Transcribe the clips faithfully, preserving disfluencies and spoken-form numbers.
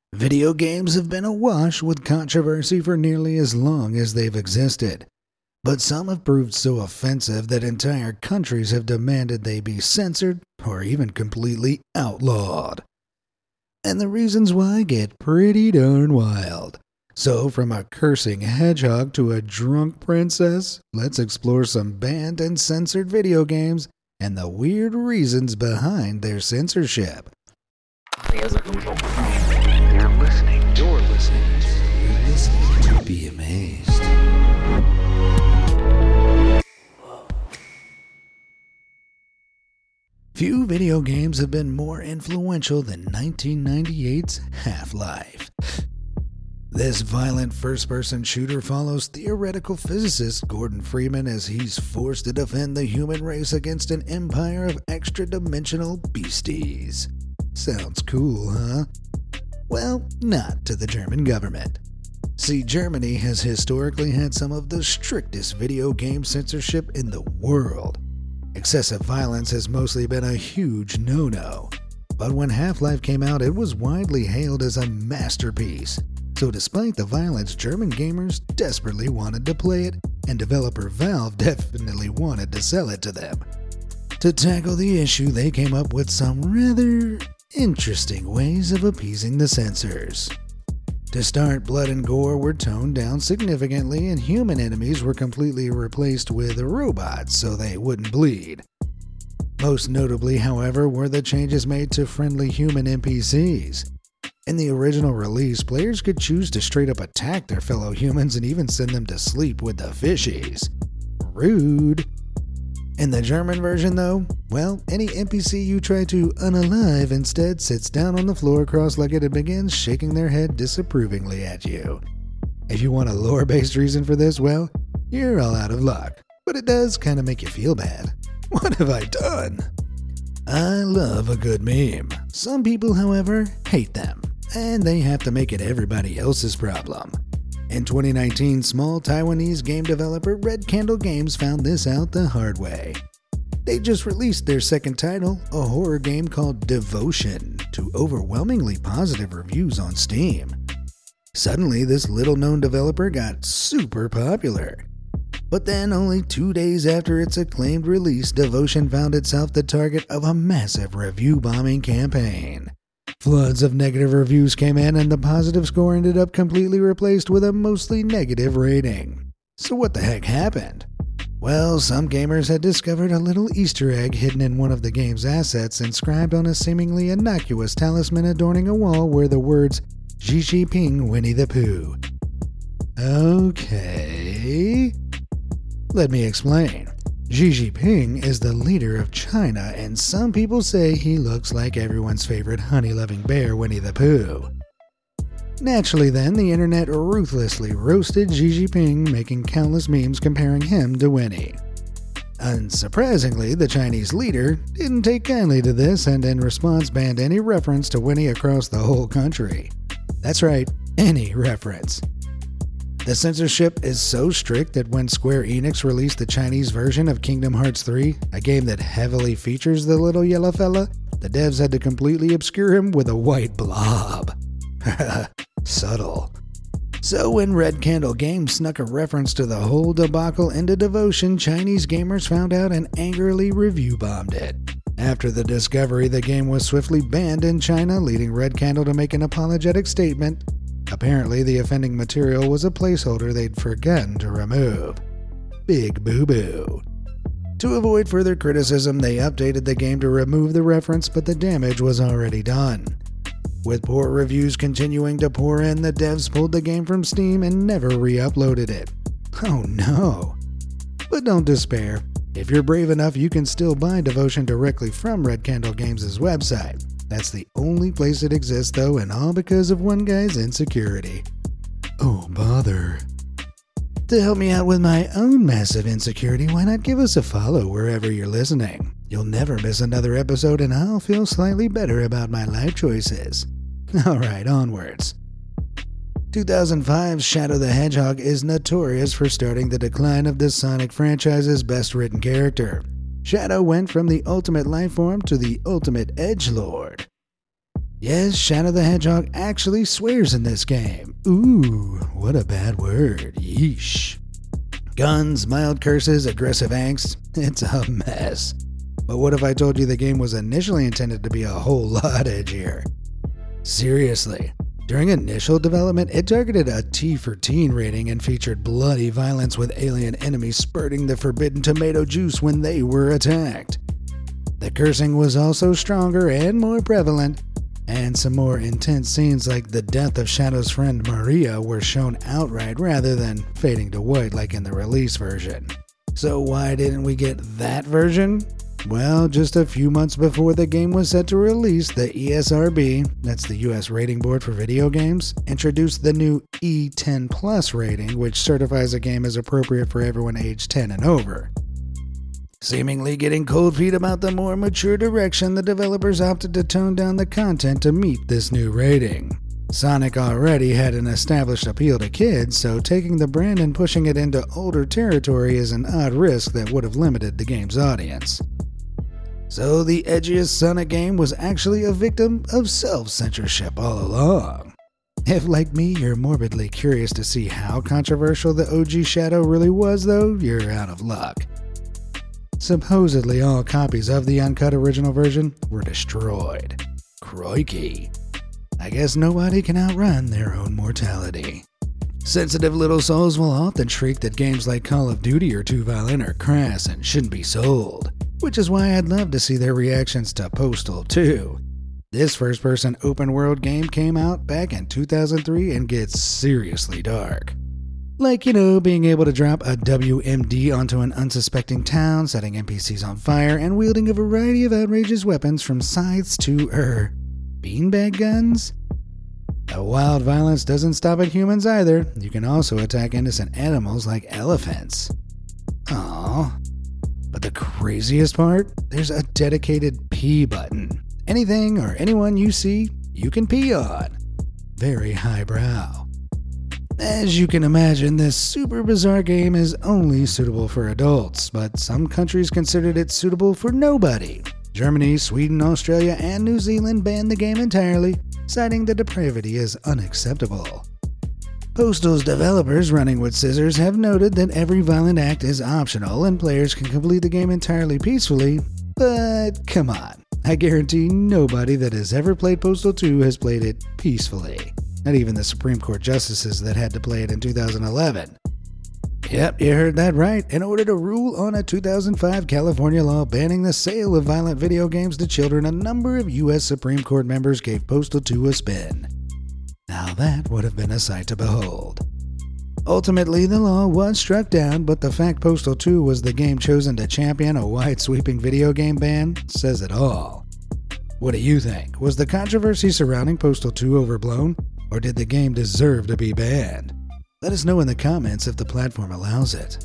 Video games have been awash with controversy for nearly as long as they've existed, but some have proved so offensive that entire countries have demanded they be censored or even completely outlawed. And the reasons why get pretty darn wild. So from a cursing hedgehog to a drunk princess, let's explore some banned and censored video games and the weird reasons behind their censorship. You're listening, you're listening, You're listening to Be Amazed. Few video games have been more influential than nineteen ninety-eight's Half-Life. This violent first-person shooter follows theoretical physicist Gordon Freeman as he's forced to defend the human race against an empire of extra-dimensional beasties. Sounds cool, huh? Well, not to the German government. See, Germany has historically had some of the strictest video game censorship in the world. Excessive violence has mostly been a huge no-no. But when Half-Life came out, it was widely hailed as a masterpiece. So despite the violence, German gamers desperately wanted to play it, and developer Valve definitely wanted to sell it to them. To tackle the issue, they came up with some rather interesting ways of appeasing the censors. To start, blood and gore were toned down significantly, and human enemies were completely replaced with robots so they wouldn't bleed. Most notably, however, were the changes made to friendly human N P Cs. In the original release, players could choose to straight up attack their fellow humans and even send them to sleep with the fishies. Rude. In the German version though, well, any N P C you try to unalive instead sits down on the floor cross-legged and begins shaking their head disapprovingly at you. If you want a lore-based reason for this, well, you're all out of luck. But it does kind of make you feel bad. What have I done? I love a good meme. Some people, however, hate them, and they have to make it everybody else's problem. In twenty nineteen, small Taiwanese game developer Red Candle Games found this out the hard way. They just released their second title, a horror game called Devotion, to overwhelmingly positive reviews on Steam. Suddenly, this little-known developer got super popular. But then, only two days after its acclaimed release, Devotion found itself the target of a massive review-bombing campaign. Floods of negative reviews came in, and the positive score ended up completely replaced with a mostly negative rating. So what the heck happened? Well, some gamers had discovered a little Easter egg hidden in one of the game's assets inscribed on a seemingly innocuous talisman adorning a wall where the words Xi Jinping Winnie the Pooh. Okay. Let me explain. Xi Jinping is the leader of China, and some people say he looks like everyone's favorite honey-loving bear, Winnie the Pooh. Naturally then, the internet ruthlessly roasted Xi Jinping, making countless memes comparing him to Winnie. Unsurprisingly, the Chinese leader didn't take kindly to this and in response banned any reference to Winnie across the whole country. That's right, any reference. The censorship is so strict that when Square Enix released the Chinese version of Kingdom Hearts three, a game that heavily features the little yellow fella, the devs had to completely obscure him with a white blob. Subtle. So when Red Candle Games snuck a reference to the whole debacle into Devotion, Chinese gamers found out and angrily review-bombed it. After the discovery, the game was swiftly banned in China, leading Red Candle to make an apologetic statement. Apparently, the offending material was a placeholder they'd forgotten to remove. Big boo-boo. To avoid further criticism, they updated the game to remove the reference, but the damage was already done. With poor reviews continuing to pour in, the devs pulled the game from Steam and never re-uploaded it. Oh no. But don't despair. If you're brave enough, you can still buy Devotion directly from Red Candle Games' website. That's the only place it exists though, and all because of one guy's insecurity. Oh bother. To help me out with my own massive insecurity, why not give us a follow wherever you're listening? You'll never miss another episode and I'll feel slightly better about my life choices. Alright, onwards. two thousand five's Shadow the Hedgehog is notorious for starting the decline of the Sonic franchise's best-written character. Shadow went from the ultimate lifeform to the ultimate edgelord. Yes, Shadow the Hedgehog actually swears in this game. Ooh, what a bad word. Yeesh. Guns, mild curses, aggressive angst. It's a mess. But what if I told you the game was initially intended to be a whole lot edgier? Seriously. During initial development, it targeted a T for teen rating and featured bloody violence with alien enemies spurting the forbidden tomato juice when they were attacked. The cursing was also stronger and more prevalent, and some more intense scenes like the death of Shadow's friend Maria were shown outright rather than fading to white like in the release version. So why didn't we get that version? Well, just a few months before the game was set to release, the E S R B, that's the U S Rating Board for Video Games, introduced the new E ten plus rating, which certifies a game as appropriate for everyone aged ten and over. Seemingly getting cold feet about the more mature direction, the developers opted to tone down the content to meet this new rating. Sonic already had an established appeal to kids, so taking the brand and pushing it into older territory is an odd risk that would have limited the game's audience. So the edgiest Sonic game was actually a victim of self-censorship all along. If, like me, you're morbidly curious to see how controversial the O G Shadow really was, though, you're out of luck. Supposedly all copies of the uncut original version were destroyed. Crikey. I guess nobody can outrun their own mortality. Sensitive little souls will often shriek that games like Call of Duty are too violent or crass and shouldn't be sold, which is why I'd love to see their reactions to Postal two. This first-person open-world game came out back in two thousand three and gets seriously dark. Like, you know, being able to drop a W M D onto an unsuspecting town, setting N P Cs on fire, and wielding a variety of outrageous weapons from scythes to, er, beanbag guns? The wild violence doesn't stop at humans either. You can also attack innocent animals like elephants. Aww. But the craziest part? There's a dedicated pee button. Anything or anyone you see, you can pee on. Very highbrow. As you can imagine, this super bizarre game is only suitable for adults, but some countries considered it suitable for nobody. Germany, Sweden, Australia, and New Zealand banned the game entirely, citing the depravity as unacceptable. Postal's developers, Running with Scissors, have noted that every violent act is optional and players can complete the game entirely peacefully, but come on, I guarantee nobody that has ever played Postal two has played it peacefully. Not even the Supreme Court justices that had to play it in two thousand eleven. Yep, you heard that right. In order to rule on a two thousand five California law banning the sale of violent video games to children, a number of U S Supreme Court members gave Postal two a spin. Now that would have been a sight to behold. Ultimately, the law was struck down, but the fact Postal two was the game chosen to champion a wide-sweeping video game ban says it all. What do you think? Was the controversy surrounding Postal two overblown, or did the game deserve to be banned? Let us know in the comments if the platform allows it.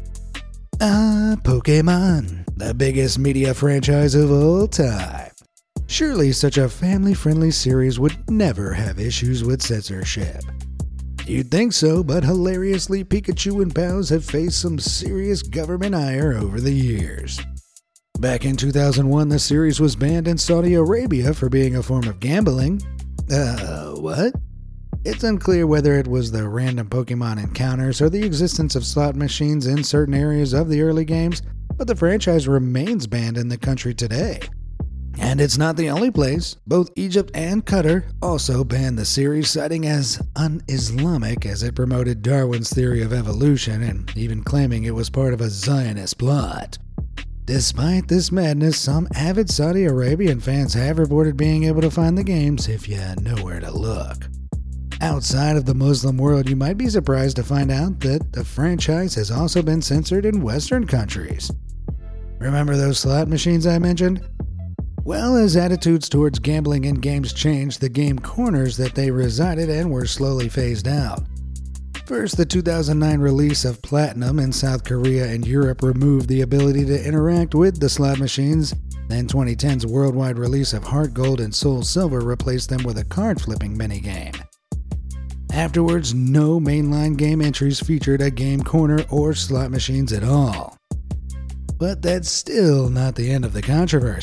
Ah, Pokémon, the biggest media franchise of all time. Surely such a family-friendly series would never have issues with censorship. You'd think so, but hilariously, Pikachu and Bows have faced some serious government ire over the years. Back in two thousand one, the series was banned in Saudi Arabia for being a form of gambling. Uh, what? It's unclear whether it was the random Pokemon encounters or the existence of slot machines in certain areas of the early games, but the franchise remains banned in the country today. And it's not the only place. Both Egypt and Qatar also banned the series, citing as un-Islamic as it promoted Darwin's theory of evolution and even claiming it was part of a Zionist plot. Despite this madness, some avid Saudi Arabian fans have reported being able to find the games if you know where to look. Outside of the Muslim world, you might be surprised to find out that the franchise has also been censored in Western countries. Remember those slot machines I mentioned? Well, as attitudes towards gambling in games changed, the game corners that they resided in were slowly phased out. First, the two thousand nine release of Platinum in South Korea and Europe removed the ability to interact with the slot machines. Then twenty ten's worldwide release of Heart Gold and Soul Silver replaced them with a card-flipping minigame. Afterwards, no mainline game entries featured a game corner or slot machines at all. But that's still not the end of the controversy.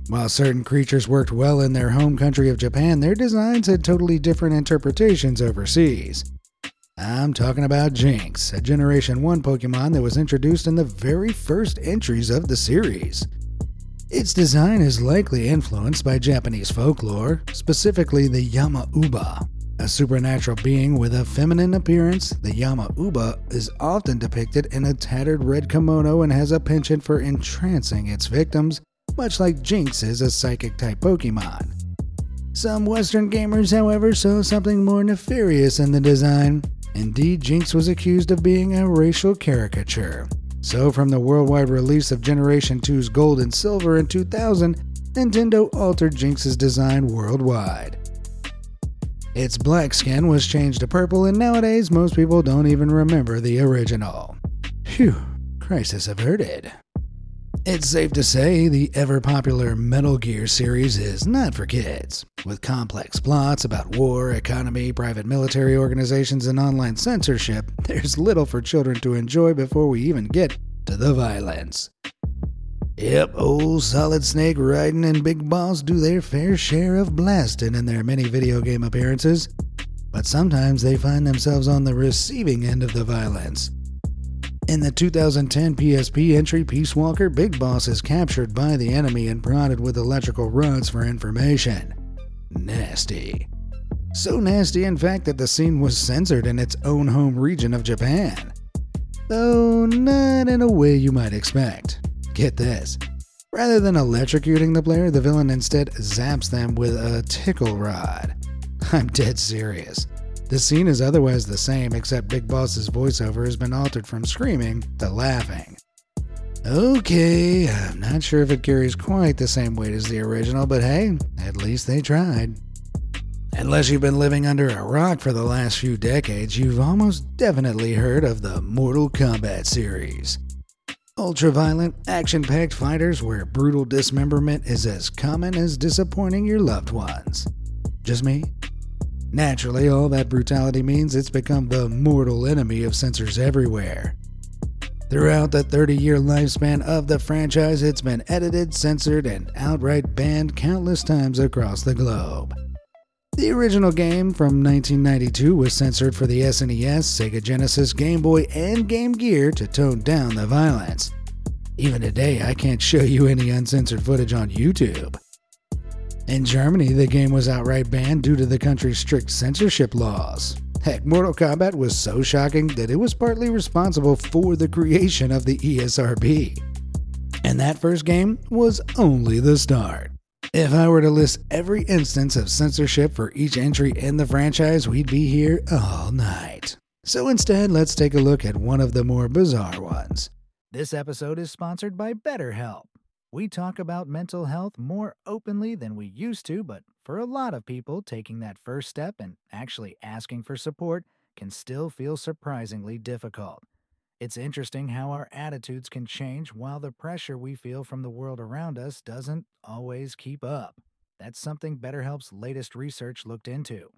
While certain creatures worked well in their home country of Japan, their designs had totally different interpretations overseas. I'm talking about Jynx, a Generation one Pokemon that was introduced in the very first entries of the series. Its design is likely influenced by Japanese folklore, specifically the Yama-Uba. A supernatural being with a feminine appearance, the Yama-Uba is often depicted in a tattered red kimono and has a penchant for entrancing its victims, much like Jynx is a psychic-type Pokemon. Some Western gamers, however, saw something more nefarious in the design. Indeed, Jynx was accused of being a racial caricature. So from the worldwide release of Generation two's Gold and Silver in two thousand, Nintendo altered Jynx's design worldwide. Its black skin was changed to purple, and nowadays most people don't even remember the original. Phew, crisis averted. It's safe to say the ever-popular Metal Gear series is not for kids. With complex plots about war, economy, private military organizations, and online censorship, there's little for children to enjoy before we even get to the violence. Yep, old Solid Snake, Raiden, and Big Boss do their fair share of blasting in their many video game appearances, but sometimes they find themselves on the receiving end of the violence. In the two thousand ten P S P entry Peace Walker, Big Boss is captured by the enemy and prodded with electrical rods for information. Nasty. So nasty, in fact, that the scene was censored in its own home region of Japan. Though not in a way you might expect. Get this. Rather than electrocuting the player, the villain instead zaps them with a tickle rod. I'm dead serious. The scene is otherwise the same, except Big Boss's voiceover has been altered from screaming to laughing. Okay, I'm not sure if it carries quite the same weight as the original, but hey, at least they tried. Unless you've been living under a rock for the last few decades, you've almost definitely heard of the Mortal Kombat series. Ultra-violent, action-packed fighters where brutal dismemberment is as common as disappointing your loved ones. Just me? Naturally, all that brutality means it's become the mortal enemy of censors everywhere. Throughout the thirty-year lifespan of the franchise, it's been edited, censored, and outright banned countless times across the globe. The original game from nineteen ninety-two was censored for the S N E S, Sega Genesis, Game Boy, and Game Gear to tone down the violence. Even today, I can't show you any uncensored footage on YouTube. In Germany, the game was outright banned due to the country's strict censorship laws. Heck, Mortal Kombat was so shocking that it was partly responsible for the creation of the E S R B. And that first game was only the start. If I were to list every instance of censorship for each entry in the franchise, we'd be here all night. So instead, let's take a look at one of the more bizarre ones. This episode is sponsored by BetterHelp. We talk about mental health more openly than we used to, but for a lot of people, taking that first step and actually asking for support can still feel surprisingly difficult. It's interesting how our attitudes can change while the pressure we feel from the world around us doesn't always keep up. That's something BetterHelp's latest research looked into.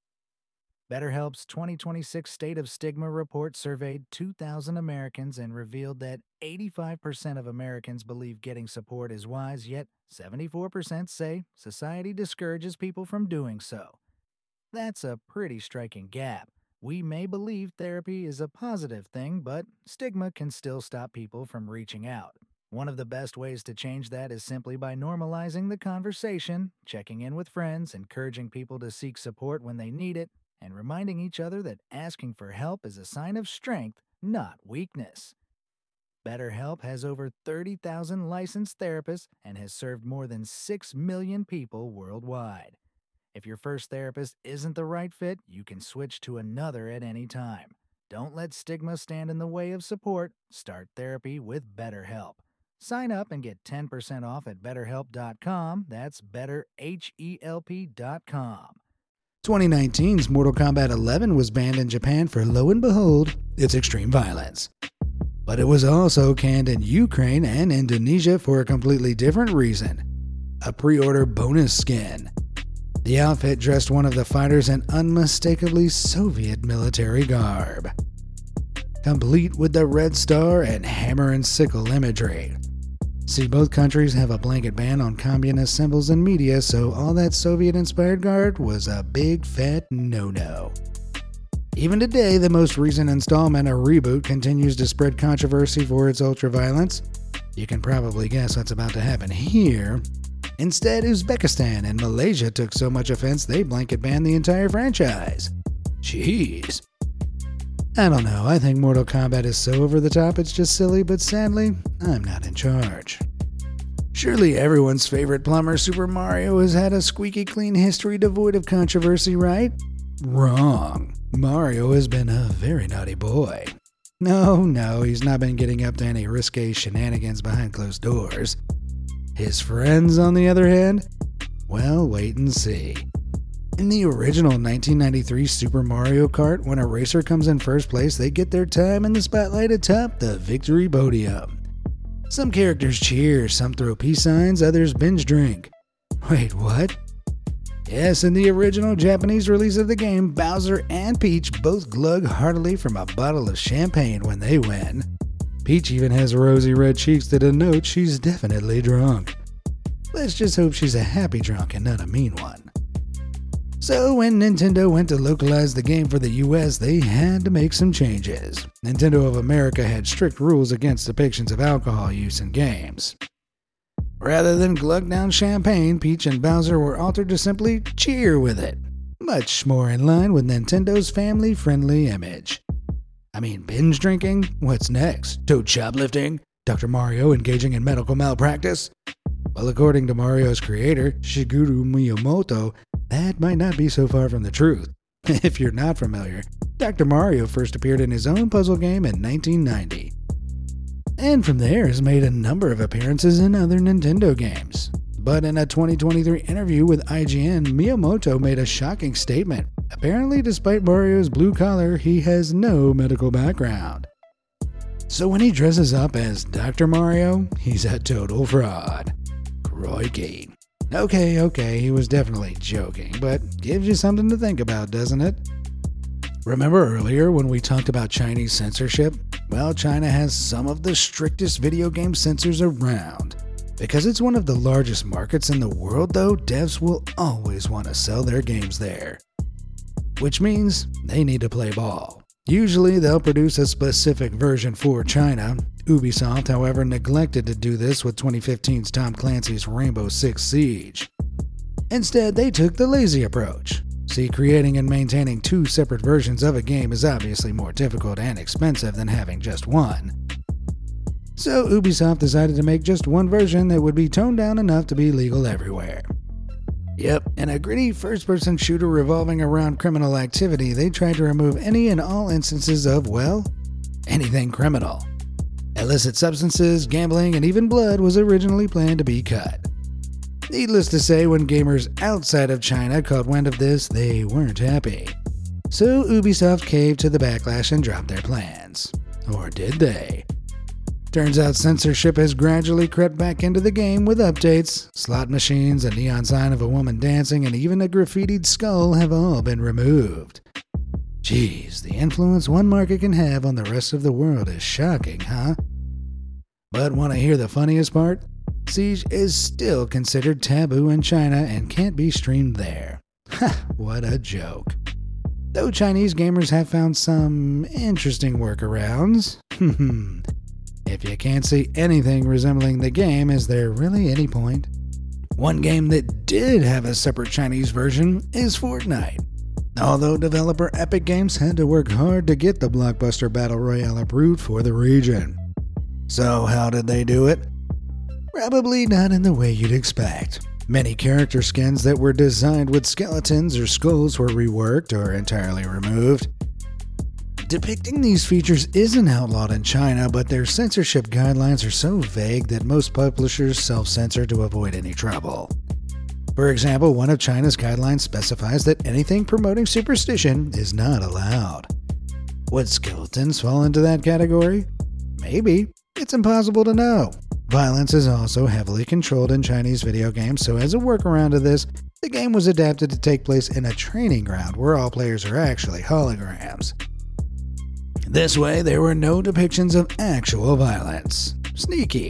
BetterHelp's twenty twenty-six State of Stigma report surveyed two thousand Americans and revealed that eighty-five percent of Americans believe getting support is wise, yet seventy-four percent say society discourages people from doing so. That's a pretty striking gap. We may believe therapy is a positive thing, but stigma can still stop people from reaching out. One of the best ways to change that is simply by normalizing the conversation, checking in with friends, encouraging people to seek support when they need it, and reminding each other that asking for help is a sign of strength, not weakness. BetterHelp has over thirty thousand licensed therapists and has served more than six million people worldwide. If your first therapist isn't the right fit, you can switch to another at any time. Don't let stigma stand in the way of support. Start therapy with BetterHelp. Sign up and get ten percent off at better help dot com. That's better help dot com. twenty nineteen's Mortal Kombat eleven was banned in Japan for, lo and behold, its extreme violence. But it was also canned in Ukraine and Indonesia for a completely different reason: a pre-order bonus skin. The outfit dressed one of the fighters in unmistakably Soviet military garb, complete with the red star and hammer and sickle imagery. See, both countries have a blanket ban on communist symbols in media, so all that Soviet-inspired art was a big fat no-no. Even today, the most recent installment, a reboot, continues to spread controversy for its ultraviolence. You can probably guess what's about to happen here. Instead, Uzbekistan and Malaysia took so much offense they blanket banned the entire franchise. Jeez. I don't know, I think Mortal Kombat is so over the top it's just silly, but sadly, I'm not in charge. Surely everyone's favorite plumber, Super Mario, has had a squeaky clean history devoid of controversy, right? Wrong. Mario has been a very naughty boy. No, no, he's not been getting up to any risque shenanigans behind closed doors. His friends, on the other hand? Well, wait and see. In the original nineteen ninety-three Super Mario Kart, when a racer comes in first place, they get their time in the spotlight atop the victory podium. Some characters cheer, some throw peace signs, others binge drink. Wait, what? Yes, in the original Japanese release of the game, Bowser and Peach both glug heartily from a bottle of champagne when they win. Peach even has rosy red cheeks that denote she's definitely drunk. Let's just hope she's a happy drunk and not a mean one. So when Nintendo went to localize the game for the U S, they had to make some changes. Nintendo of America had strict rules against depictions of alcohol use in games. Rather than glug down champagne, Peach and Bowser were altered to simply cheer with it. Much more in line with Nintendo's family-friendly image. I mean, binge drinking? What's next? Toad shoplifting? Doctor Mario engaging in medical malpractice? Well, according to Mario's creator, Shigeru Miyamoto, that might not be so far from the truth. If you're not familiar, Doctor Mario first appeared in his own puzzle game in nineteen ninety. And from there has made a number of appearances in other Nintendo games. But in a twenty twenty-three interview with I G N, Miyamoto made a shocking statement. Apparently, despite Mario's blue collar, he has no medical background. So when he dresses up as Doctor Mario, he's a total fraud. Crikey. Okay, okay, he was definitely joking, but gives you something to think about, doesn't it? Remember earlier when we talked about Chinese censorship? Well, China has some of the strictest video game censors around. Because it's one of the largest markets in the world, though, devs will always want to sell their games there. Which means they need to play ball. Usually they'll produce a specific version for China. Ubisoft, however, neglected to do this with twenty fifteen's Tom Clancy's Rainbow Six Siege. Instead, they took the lazy approach. See, creating and maintaining two separate versions of a game is obviously more difficult and expensive than having just one. So Ubisoft decided to make just one version that would be toned down enough to be legal everywhere. Yep, in a gritty first-person shooter revolving around criminal activity, they tried to remove any and all instances of, well, anything criminal. Illicit substances, gambling, and even blood was originally planned to be cut. Needless to say, when gamers outside of China caught wind of this, they weren't happy. So Ubisoft caved to the backlash and dropped their plans. Or did they? Turns out censorship has gradually crept back into the game with updates. Slot machines, a neon sign of a woman dancing, and even a graffitied skull have all been removed. Geez, the influence one market can have on the rest of the world is shocking, huh? But want to hear the funniest part? Siege is still considered taboo in China and can't be streamed there. Ha, what a joke. Though Chinese gamers have found some interesting workarounds. If you can't see anything resembling the game, is there really any point? One game that did have a separate Chinese version is Fortnite. Although developer Epic Games had to work hard to get the blockbuster battle royale approved for the region. So how did they do it? Probably not in the way you'd expect. Many character skins that were designed with skeletons or skulls were reworked or entirely removed. Depicting these features isn't outlawed in China, but their censorship guidelines are so vague that most publishers self-censor to avoid any trouble. For example, one of China's guidelines specifies that anything promoting superstition is not allowed. Would skeletons fall into that category? Maybe. It's impossible to know. Violence is also heavily controlled in Chinese video games, so as a workaround to this, the game was adapted to take place in a training ground where all players are actually holograms. This way, there were no depictions of actual violence. Sneaky.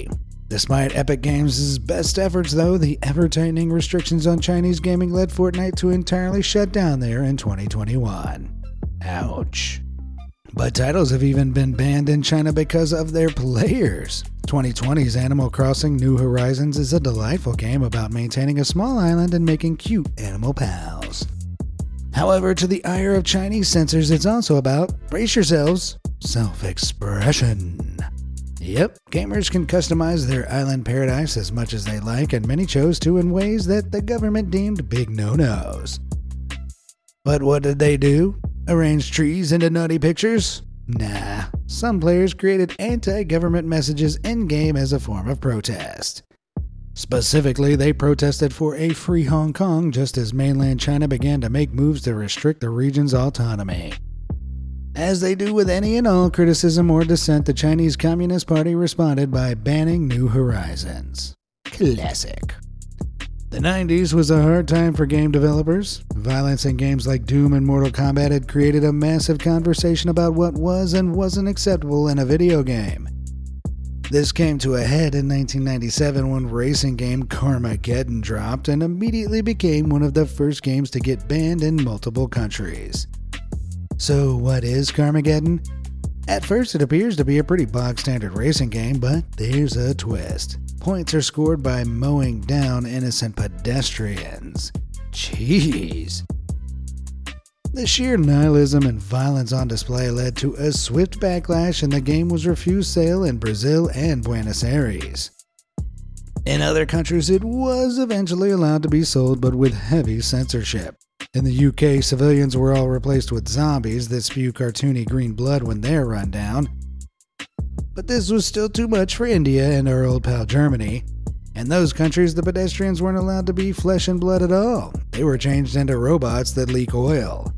Despite Epic Games' best efforts, though, the ever-tightening restrictions on Chinese gaming led Fortnite to entirely shut down there in twenty twenty-one. Ouch. But titles have even been banned in China because of their players. twenty twenty's Animal Crossing New Horizons is a delightful game about maintaining a small island and making cute animal pals. However, to the ire of Chinese censors, it's also about, brace yourselves, self-expression. Yep, gamers can customize their island paradise as much as they like, and many chose to in ways that the government deemed big no-nos. But what did they do? Arrange trees into nutty pictures? Nah, some players created anti-government messages in-game as a form of protest. Specifically, they protested for a free Hong Kong just as mainland China began to make moves to restrict the region's autonomy. As they do with any and all criticism or dissent, the Chinese Communist Party responded by banning New Horizons. Classic. The nineties was a hard time for game developers. Violence in games like Doom and Mortal Kombat had created a massive conversation about what was and wasn't acceptable in a video game. This came to a head in nineteen ninety-seven when racing game Carmageddon dropped and immediately became one of the first games to get banned in multiple countries. So what is Carmageddon? At first it appears to be a pretty bog-standard racing game, but there's a twist. Points are scored by mowing down innocent pedestrians. Jeez. The sheer nihilism and violence on display led to a swift backlash, and the game was refused sale in Brazil and Buenos Aires. In other countries, it was eventually allowed to be sold, but with heavy censorship. In the U K, civilians were all replaced with zombies that spew cartoony green blood when they're run down. But this was still too much for India and our old pal Germany. In those countries, the pedestrians weren't allowed to be flesh and blood at all. They were changed into robots that leak oil.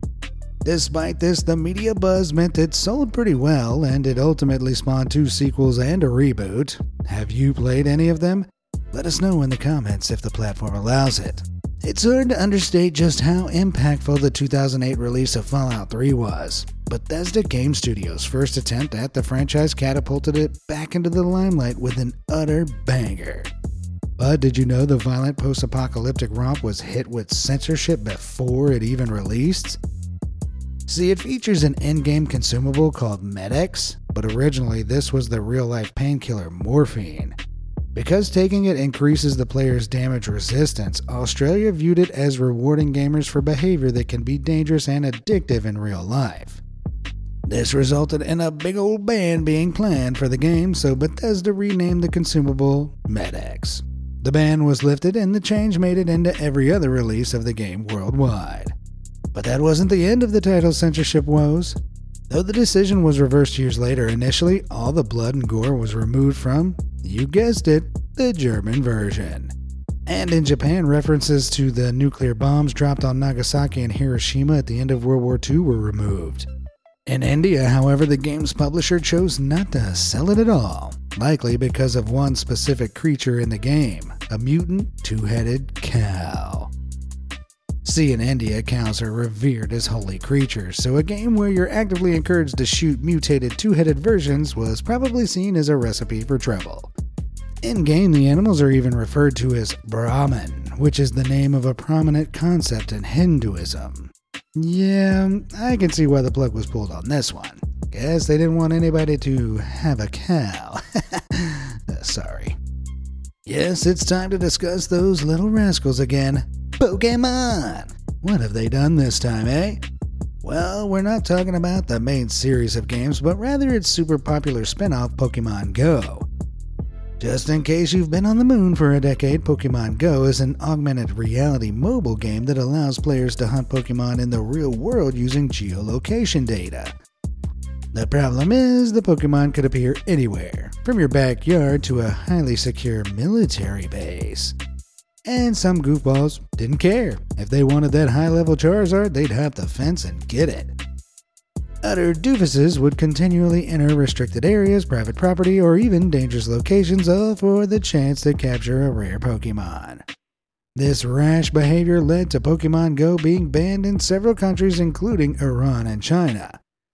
Despite this, the media buzz meant it sold pretty well, and it ultimately spawned two sequels and a reboot. Have you played any of them? Let us know in the comments if the platform allows it. It's hard to understate just how impactful the two thousand eight release of Fallout three was. Bethesda Game Studios' first attempt at the franchise catapulted it back into the limelight with an utter banger. But did you know the violent post-apocalyptic romp was hit with censorship before it even released? See, it features an in-game consumable called Med-X, but originally this was the real-life painkiller morphine. Because taking it increases the player's damage resistance, Australia viewed it as rewarding gamers for behavior that can be dangerous and addictive in real life. This resulted in a big old ban being planned for the game, so Bethesda renamed the consumable Med-X. The ban was lifted, and the change made it into every other release of the game worldwide. But that wasn't the end of the title's censorship woes. Though the decision was reversed years later, initially all the blood and gore was removed from, you guessed it, the German version. And in Japan, references to the nuclear bombs dropped on Nagasaki and Hiroshima at the end of World War Two were removed. In India, however, the game's publisher chose not to sell it at all, likely because of one specific creature in the game, a mutant two-headed cow. See, in India, cows are revered as holy creatures, so a game where you're actively encouraged to shoot mutated two-headed versions was probably seen as a recipe for trouble. In-game, the animals are even referred to as Brahman, which is the name of a prominent concept in Hinduism. Yeah, I can see why the plug was pulled on this one. Guess they didn't want anybody to have a cow. uh, sorry. Yes, it's time to discuss those little rascals again. Pokemon! What have they done this time, eh? Well, we're not talking about the main series of games, but rather its super popular spin-off Pokemon Go. Just in case you've been on the moon for a decade, Pokemon Go is an augmented reality mobile game that allows players to hunt Pokemon in the real world using geolocation data. The problem is, the Pokemon could appear anywhere, from your backyard to a highly secure military base. And some goofballs didn't care. If they wanted that high-level Charizard, they'd hop the fence and get it. Utter doofuses would continually enter restricted areas, private property, or even dangerous locations, all for the chance to capture a rare Pokemon. This rash behavior led to Pokemon Go being banned in several countries, including Iran and China.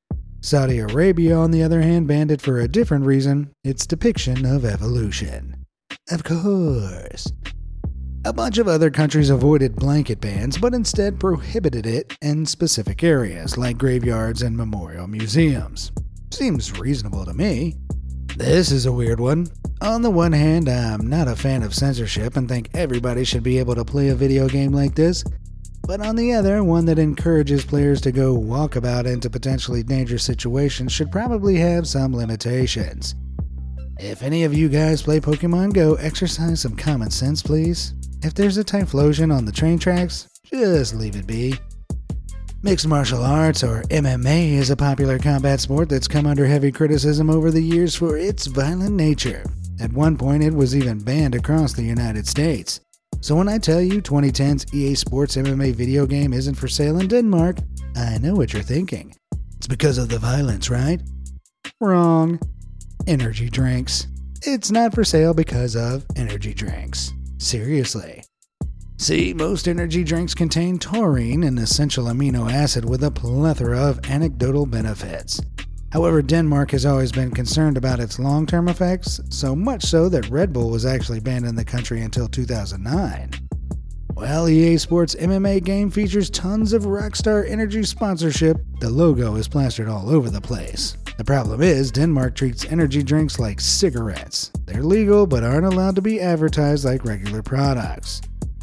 Saudi Arabia, on the other hand, banned it for a different reason: its depiction of evolution. Of course. A bunch of other countries avoided blanket bans, but instead prohibited it in specific areas, like graveyards and memorial museums. Seems reasonable to me. This is a weird one. On the one hand, I'm not a fan of censorship and think everybody should be able to play a video game like this. But on the other, one that encourages players to go walkabout into potentially dangerous situations should probably have some limitations. If any of you guys play Pokemon Go, exercise some common sense, please. If there's a Typhlosion on the train tracks, just leave it be. Mixed martial arts, or M M A, is a popular combat sport that's come under heavy criticism over the years for its violent nature. At one point, it was even banned across the United States. So when I tell you twenty ten's E A Sports M M A video game isn't for sale in Denmark, I know what you're thinking. It's because of the violence, right? Wrong. Energy drinks. It's not for sale because of energy drinks. Seriously. See, most energy drinks contain taurine, an essential amino acid with a plethora of anecdotal benefits. However, Denmark has always been concerned about its long-term effects, so much so that Red Bull was actually banned in the country until two thousand nine. While E A Sports M M A game features tons of Rockstar Energy sponsorship, the logo is plastered all over the place. The problem is, Denmark treats energy drinks like cigarettes. They're legal, but aren't allowed to be advertised like regular products.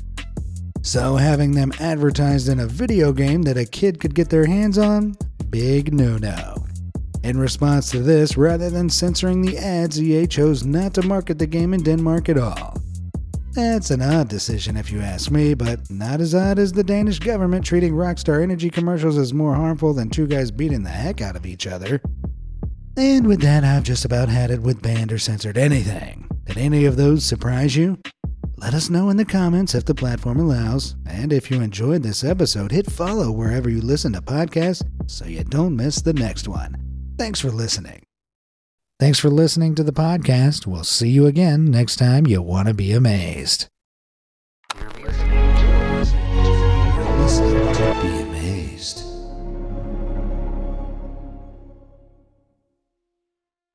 So having them advertised in a video game that a kid could get their hands on? Big no-no. In response to this, rather than censoring the ads, E A chose not to market the game in Denmark at all. That's an odd decision if you ask me, but not as odd as the Danish government treating Rockstar Energy commercials as more harmful than two guys beating the heck out of each other. And with that, I've just about had it with banned or censored anything. Did any of those surprise you? Let us know in the comments if the platform allows, and if you enjoyed this episode, hit follow wherever you listen to podcasts so you don't miss the next one. Thanks for listening. Thanks for listening to the podcast. We'll see you again next time you want to be amazed. You're listening to, listening to, You're listening to Be